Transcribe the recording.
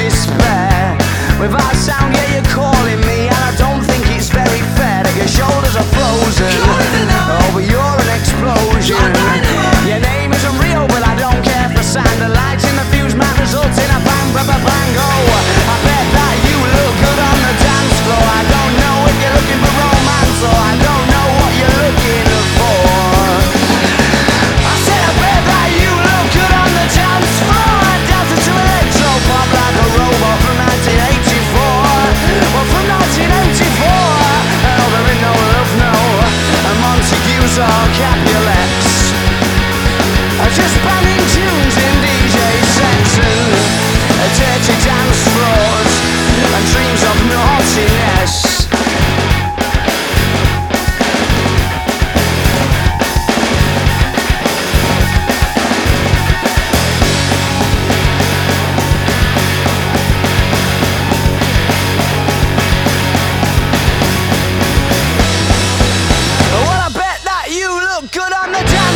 despair. Without sound, yeah, you're calling me, and I don't think it's very fair that your shoulders are frozen. Oh, but you're an explosion. Your name isn't real, but I don't care for sound. The lights in the fuse might result in a bang, bang, bang, bang. Oh, I bet that you look good on the dance floor. I don't know if you're looking for romance, or I don't know what you're looking for. I said I bet that you look good on the dance floor. I danced to electro pop like a robot from 1984. Well, from 1984. Oh, there ain't no love, no. And Montagues or Capulets. Just banging tunes in DJ sets and dirty dance floors and dreams of naughtiness. Well, I bet that you look good on the dance.